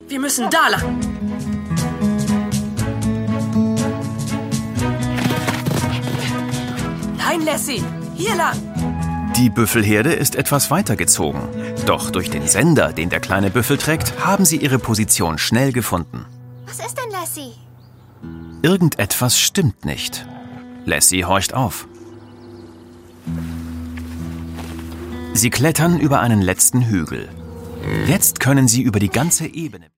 Wir müssen da lang. Nein, Lassie, hier lang. Die Büffelherde ist etwas weitergezogen. Doch durch den Sender, den der kleine Büffel trägt, haben sie ihre Position schnell gefunden. Was ist denn, Lassie? Irgendetwas stimmt nicht. Lassie horcht auf. Sie klettern über einen letzten Hügel. Jetzt können sie über die ganze Ebene